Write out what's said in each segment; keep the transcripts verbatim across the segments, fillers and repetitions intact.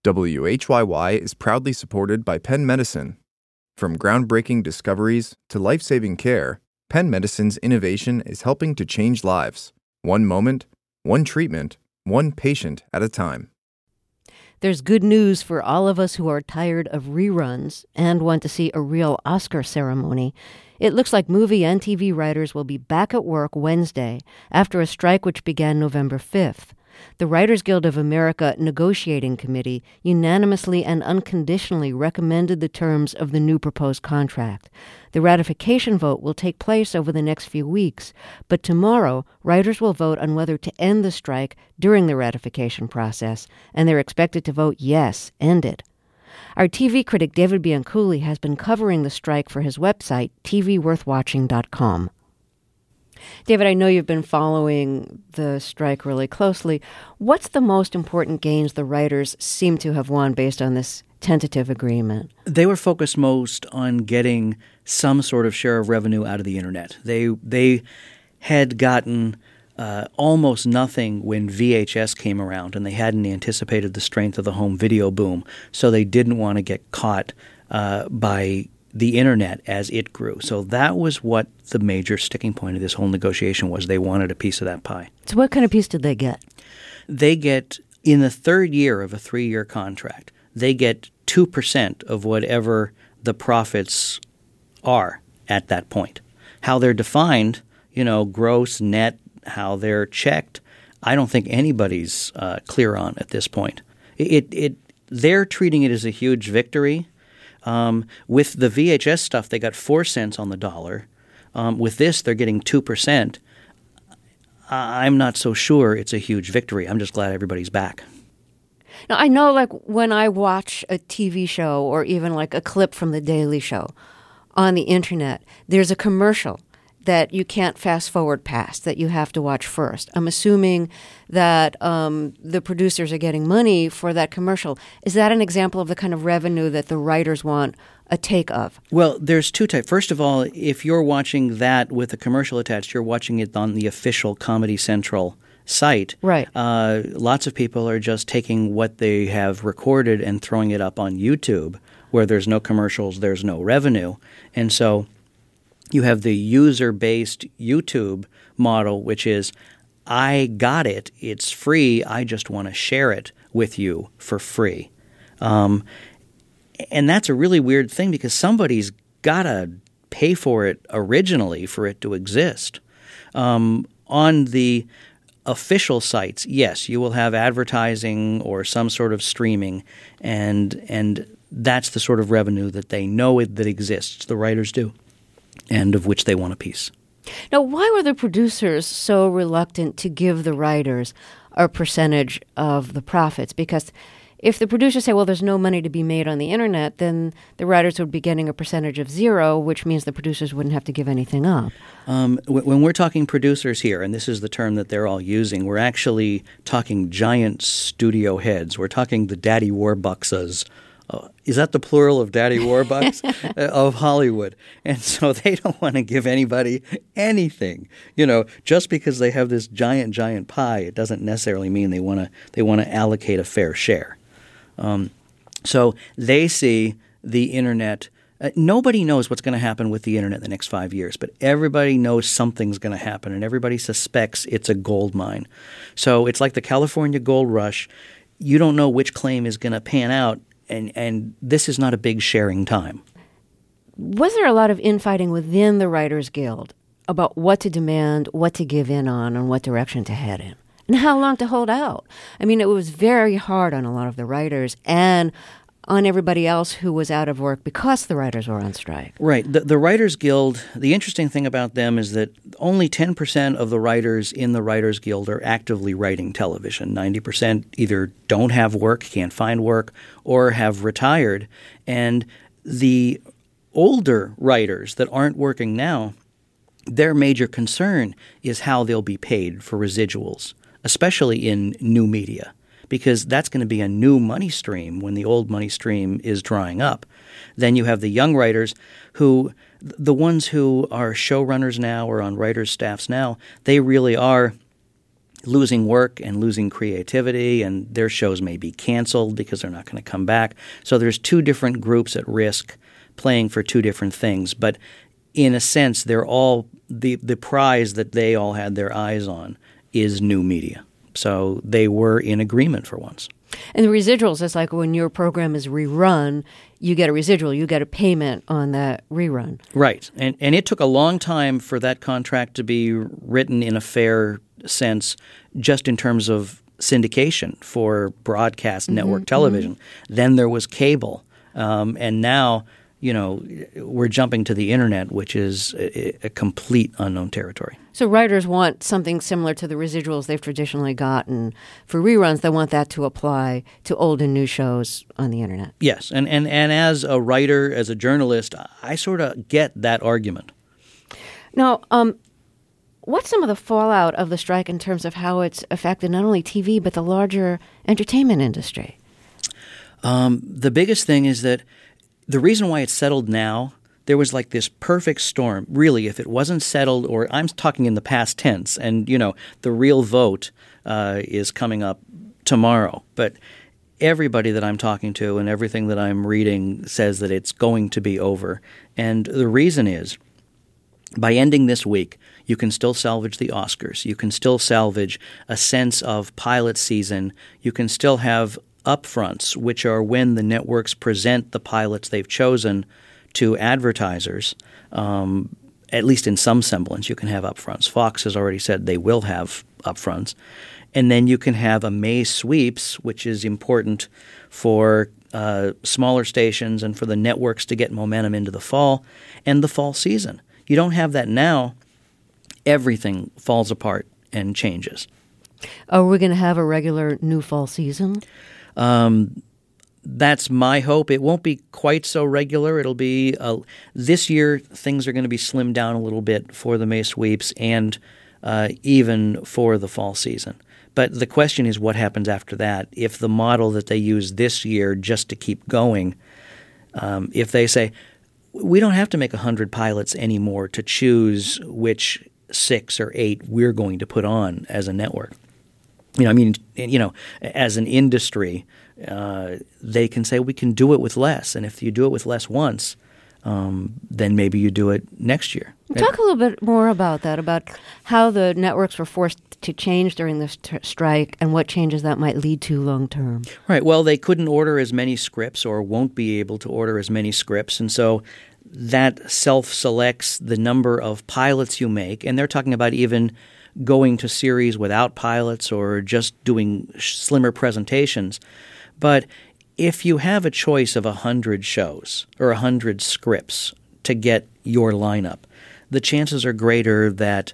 W H Y Y is proudly supported by Penn Medicine. From groundbreaking discoveries to life-saving care, Penn Medicine's innovation is helping to change lives, one moment, one treatment, one patient at a time. There's good news for all of us who are tired of reruns and want to see a real Oscar ceremony. It looks like movie and T V writers will be back at work Wednesday after a strike which began November fifth. The Writers Guild of America Negotiating Committee unanimously and unconditionally recommended the terms of the new proposed contract. The ratification vote will take place over the next few weeks, but tomorrow, writers will vote on whether to end the strike during the ratification process, and they're expected to vote yes, end it. Our T V critic David Bianculli has been covering the strike for his website, T V worth watching dot com. David, I know you've been following the strike really closely. What's the most important gains the writers seem to have won based on this tentative agreement? They were focused most on getting some sort of share of revenue out of the internet. They they had gotten uh, almost nothing when V H S came around, and they hadn't anticipated the strength of the home video boom, so they didn't want to get caught uh, by the internet as it grew. So that was what the major sticking point of this whole negotiation was. They wanted a piece of that pie. So what kind of piece did they get? They get, in the third year of a three-year contract, they get two percent of whatever the profits are at that point. How they're defined, you know, gross, net, how they're checked, I don't think anybody's uh, clear on at this point. It, it, they're treating it as a huge victory. Um, with the V H S stuff, they got four cents on the dollar. Um, with this, they're getting two percent. I'm not so sure it's a huge victory. I'm just glad everybody's back. Now, I know, like, when I watch a T V show or even, like, a clip from The Daily Show on the internet, there's a commercial that you can't fast forward past, that you have to watch first. I'm assuming that um, the producers are getting money for that commercial. Is that an example of the kind of revenue that the writers want a take of? Well, there's two types. First of all, if you're watching that with a commercial attached, you're watching it on the official Comedy Central site. Right. Uh, lots of people are just taking what they have recorded and throwing it up on YouTube, where there's no commercials, there's no revenue. And so you have the user-based YouTube model, which is, I got it, it's free, I just want to share it with you for free. Um, and that's a really weird thing because somebody's got to pay for it originally for it to exist. Um, on the official sites, yes, you will have advertising or some sort of streaming, and and that's the sort of revenue that they know it, that exists, the writers do, and of which they want a piece. Now, why were the producers so reluctant to give the writers a percentage of the profits? Because if the producers say, well, there's no money to be made on the internet, then the writers would be getting a percentage of zero, which means the producers wouldn't have to give anything up. Um, when we're talking producers here, and this is the term that they're all using, we're actually talking giant studio heads. We're talking the Daddy Warbuckses. Uh, is that the plural of Daddy Warbucks? uh, of Hollywood. And so they don't want to give anybody anything. You know, just because they have this giant, giant pie, it doesn't necessarily mean they want to they want to allocate a fair share. Um, so they see the internet. Uh, nobody knows what's going to happen with the internet in the next five years, but everybody knows something's going to happen, and everybody suspects it's a gold mine. So it's like the California gold rush. You don't know which claim is going to pan out. And and this is not a big sharing time. Was there a lot of infighting within the Writers Guild about what to demand, what to give in on, and what direction to head in? And how long to hold out? I mean, it was very hard on a lot of the writers and on everybody else who was out of work because the writers were on strike. Right. The, the Writers Guild, the interesting thing about them is that only ten percent of the writers in the Writers Guild are actively writing television. ninety percent either don't have work, can't find work, or have retired. And the older writers that aren't working now, their major concern is how they'll be paid for residuals, especially in new media, because that's going to be a new money stream when the old money stream is drying up. Then you have the young writers who, the ones who are showrunners now or on writers' staffs now, they really are losing work and losing creativity, and their shows may be canceled because they're not going to come back. So there's two different groups at risk playing for two different things. But in a sense, they're all the, the prize that they all had their eyes on is new media. So they were in agreement for once. And the residuals, it's like when your program is rerun, you get a residual, you get a payment on that rerun. Right. And and it took a long time for that contract to be written in a fair sense, just in terms of syndication for broadcast mm-hmm, network television. Mm-hmm. Then there was cable. Um, and now, you know, we're jumping to the internet, which is a, a complete unknown territory. So writers want something similar to the residuals they've traditionally gotten for reruns. They want that to apply to old and new shows on the internet. Yes. And, and, and as a writer, as a journalist, I sort of get that argument. Now, um, what's some of the fallout of the strike in terms of how it's affected not only T V, but the larger entertainment industry? Um, the biggest thing is that the reason why it's settled now, there was like this perfect storm. Really, if it wasn't settled, or I'm talking in the past tense, and, you know, the real vote uh, is coming up tomorrow. But everybody that I'm talking to and everything that I'm reading says that it's going to be over. And the reason is, by ending this week, you can still salvage the Oscars. You can still salvage a sense of pilot season. You can still have upfronts, which are when the networks present the pilots they've chosen to advertisers. Um, at least in some semblance, you can have upfronts. Fox has already said they will have upfronts. And then you can have a May sweeps, which is important for uh, smaller stations and for the networks to get momentum into the fall and the fall season. You don't have that now. Everything falls apart and changes. Are we going to have a regular new fall season? Um, that's my hope. It won't be quite so regular. It'll be uh, this year. Things are going to be slimmed down a little bit for the May sweeps and uh, even for the fall season. But the question is, what happens after that? If the model that they use this year just to keep going, um, if they say we don't have to make a hundred pilots anymore to choose which six or eight we're going to put on as a network. You know, I mean, you know, as an industry, uh, they can say we can do it with less, and if you do it with less once, um, then maybe you do it next year. Talk a little bit more about that, about how the networks were forced to change during this t- strike and what changes that might lead to long term. Right. Well, they couldn't order as many scripts or won't be able to order as many scripts, and so that self-selects the number of pilots you make, and they're talking about even going to series without pilots or just doing slimmer presentations. But if you have a choice of a hundred shows or a hundred scripts to get your lineup, the chances are greater that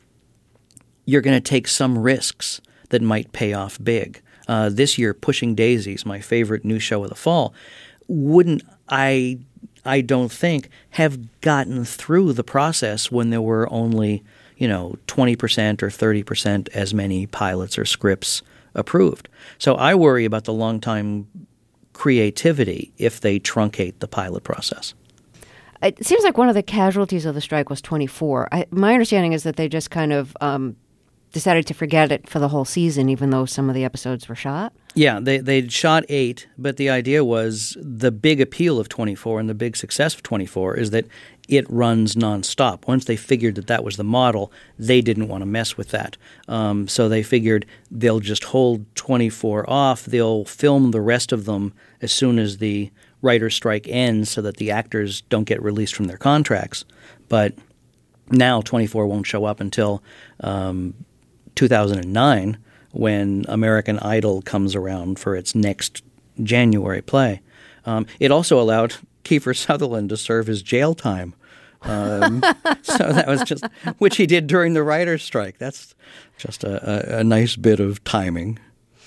you're going to take some risks that might pay off big. Uh, this year, Pushing Daisies, my favorite new show of the fall, wouldn't I I don't think have gotten through the process when there were only, you know, twenty percent or thirty percent as many pilots or scripts approved. So I worry about the long-time creativity if they truncate the pilot process. It seems like one of the casualties of the strike was twenty-four. I, my understanding is that they just kind of um, decided to forget it for the whole season, even though some of the episodes were shot. Yeah, they they'd shot eight, but the idea was the big appeal of twenty-four and the big success of twenty-four is that it runs nonstop. Once they figured that that was the model, they didn't want to mess with that. Um, so they figured they'll just hold twenty-four off. They'll film the rest of them as soon as the writer's strike ends so that the actors don't get released from their contracts. But now twenty-four won't show up until um, two thousand nine, when American Idol comes around for its next January play. Um, it also allowed Kiefer Sutherland to serve his jail time. Um, so that was just, which he did during the writer's strike. That's just a, a, a nice bit of timing.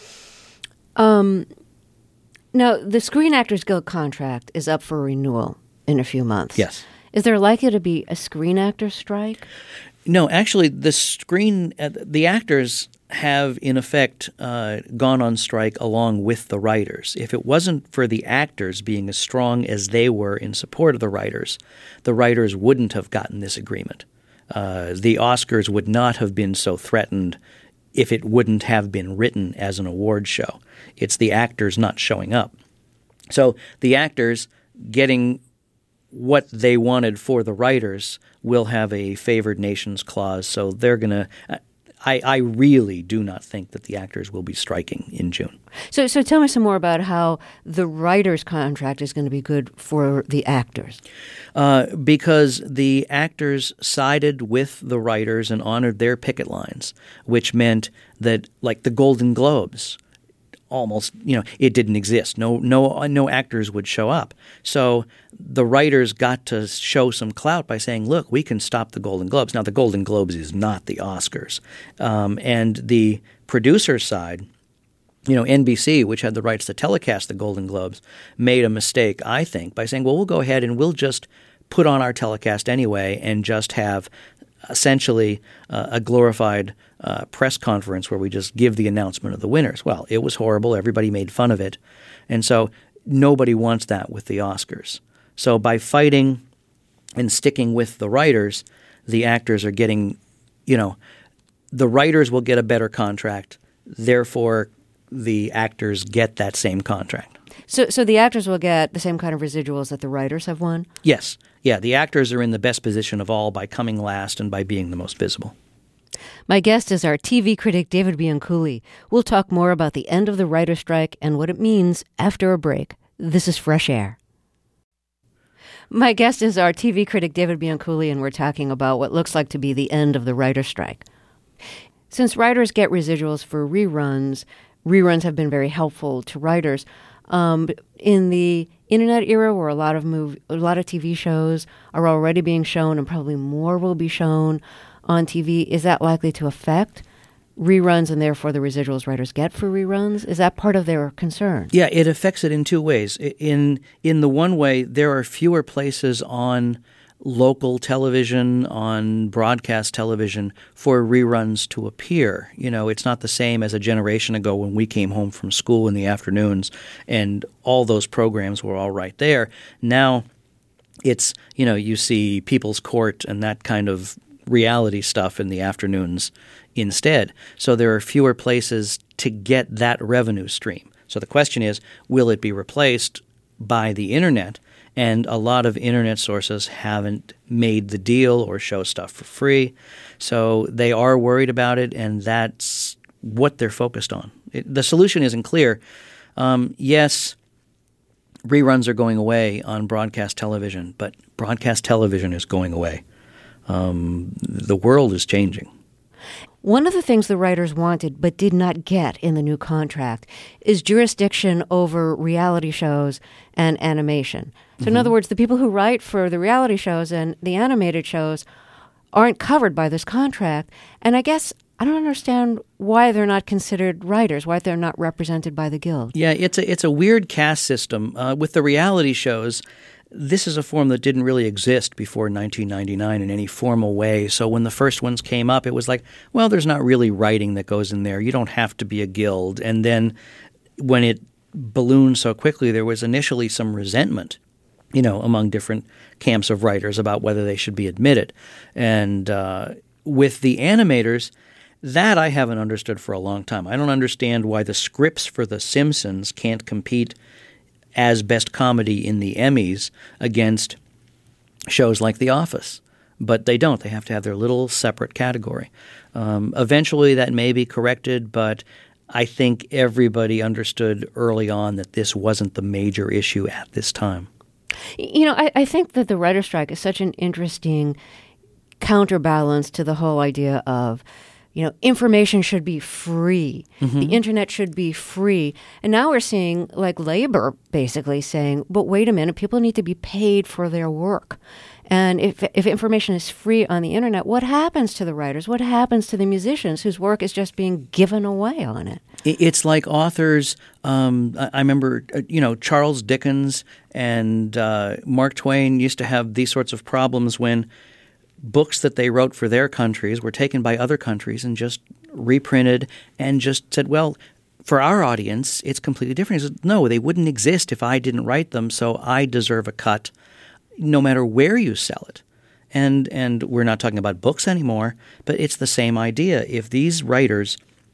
Um, now, the Screen Actors Guild contract is up for renewal in a few months. Yes. Is there likely to be a Screen Actors strike? No, actually, the screen, uh, the actors have, in effect, uh, gone on strike along with the writers. If it wasn't for the actors being as strong as they were in support of the writers, the writers wouldn't have gotten this agreement. Uh, the Oscars would not have been so threatened if it wouldn't have been written as an award show. It's the actors not showing up. So the actors getting what they wanted for the writers will have a favored nations clause. So they're going to I, I really do not think that the actors will be striking in June. So so tell me some more about how the writer's contract is going to be good for the actors. Uh, because the actors sided with the writers and honored their picket lines, which meant that, like the Golden Globes, almost, you know, it didn't exist. No, no, no actors would show up. So the writers got to show some clout by saying, look, we can stop the Golden Globes. Now, the Golden Globes is not the Oscars. Um, and the producer side, you know, N B C, which had the rights to telecast the Golden Globes, made a mistake, I think, by saying, well, we'll go ahead and we'll just put on our telecast anyway and just have essentially uh, a glorified uh, press conference where we just give the announcement of the winners. Well, it was horrible. Everybody made fun of it. And so nobody wants that with the Oscars. So by fighting and sticking with the writers, the actors are getting, you know, the writers will get a better contract. Therefore, the actors get that same contract. So so the actors will get the same kind of residuals that the writers have won? Yes. Yeah, the actors are in the best position of all by coming last and by being the most visible. My guest is our T V critic, David Bianculli. We'll talk more about the end of the writer's strike and what it means after a break. This is Fresh Air. My guest is our T V critic, David Bianculli, and we're talking about what looks like to be the end of the writer's strike. Since writers get residuals for reruns, reruns have been very helpful to writers. Um, in the internet era, where a lot of movie, a lot of T V shows are already being shown, and probably more will be shown on T V, is that likely to affect reruns and therefore the residuals writers get for reruns? Is that part of their concern? Yeah, it affects it in two ways. In in the one way, there are fewer places on local television, on broadcast television, for reruns to appear. You know, it's not the same as a generation ago when we came home from school in the afternoons and all those programs were all right there. Now it's, you know, you see People's Court and that kind of reality stuff in the afternoons instead. So there are fewer places to get that revenue stream. So the question is, will it be replaced by the internet? And a lot of internet sources haven't made the deal or show stuff for free. So they are worried about it, and that's what they're focused on. It, the solution isn't clear. Um, yes, reruns are going away on broadcast television, but broadcast television is going away. Um, the world is changing. One of the things the writers wanted but did not get in the new contract is jurisdiction over reality shows and animation. So mm-hmm. in other words, the people who write for the reality shows and the animated shows aren't covered by this contract. And I guess I don't understand why they're not considered writers, why they're not represented by the Guild. Yeah, it's a, it's a weird caste system. Uh, with the reality shows, this is a form that didn't really exist before nineteen ninety-nine in any formal way. So when the first ones came up, it was like, well, there's not really writing that goes in there. You don't have to be a guild. And then when it ballooned so quickly, there was initially some resentment, you know, among different camps of writers about whether they should be admitted. And uh, with the animators, that I haven't understood for a long time. I don't understand why the scripts for The Simpsons can't compete as best comedy in the Emmys against shows like The Office. But they don't. They have to have their little separate category. Um, eventually that may be corrected, but I think everybody understood early on that this wasn't the major issue at this time. You know, I, I think that the writer's strike is such an interesting counterbalance to the whole idea of, you know, information should be free. Mm-hmm. The internet should be free. And now we're seeing, like, labor basically saying, but wait a minute, people need to be paid for their work. And if if information is free on the internet, what happens to the writers? What happens to the musicians whose work is just being given away on it? It's like authors. Um, I remember, you know, Charles Dickens and uh, Mark Twain used to have these sorts of problems when books that they wrote for their countries were taken by other countries and just reprinted and just said, well, for our audience, it's completely different. He said, no, they wouldn't exist if I didn't write them, so I deserve a cut no matter where you sell it. And and we're not talking about books anymore, but it's the same idea. If these writers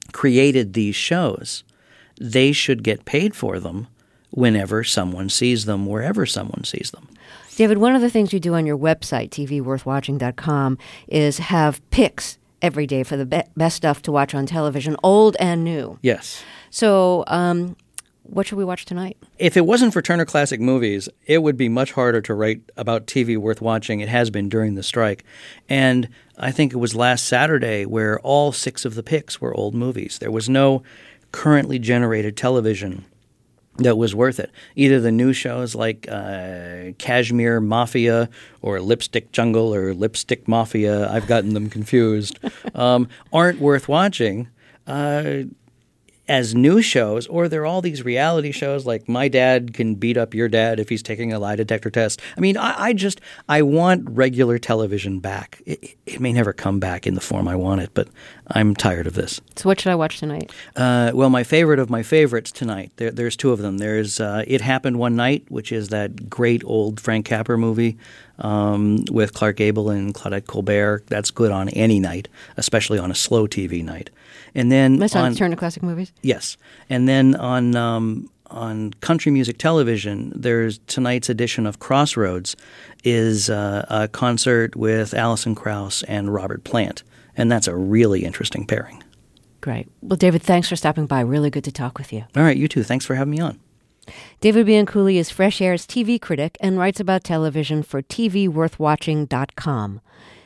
created these shows, they should get paid for them whenever someone sees them, wherever someone sees them. David, one of the things you do on your website, T V worth watching dot com, is have picks every day for the be- best stuff to watch on television, old and new. Yes. So um, what should we watch tonight? If it wasn't for Turner Classic Movies, it would be much harder to write about T V worth watching. It has been during the strike. And I think it was last Saturday where all six of the picks were old movies. There was no currently generated television that was worth it. Either the new shows like uh, Kashmir Mafia or Lipstick Jungle or Lipstick Mafia, I've gotten them confused, um, aren't worth watching uh, as new shows, or there are all these reality shows like My Dad Can Beat Up Your Dad if he's taking a lie detector test. I mean, I, I just – I want regular television back. It, it may never come back in the form I want it, but I'm tired of this. So what should I watch tonight? Uh, well, my favorite of my favorites tonight, there, there's two of them. There's uh, It Happened One Night, which is that great old Frank Capra movie um, with Clark Gable and Claudette Colbert. That's good on any night, especially on a slow T V night. And then That's on on Turner Classic Movies? Yes. And then on um, on country music television, there's tonight's edition of Crossroads is uh, a concert with Alison Krauss and Robert Plant. And that's a really interesting pairing. Great. Well, David, thanks for stopping by. Really good to talk with you. All right, you too. Thanks for having me on. David Bianculli is Fresh Air's T V critic and writes about television for T V worth watching dot com.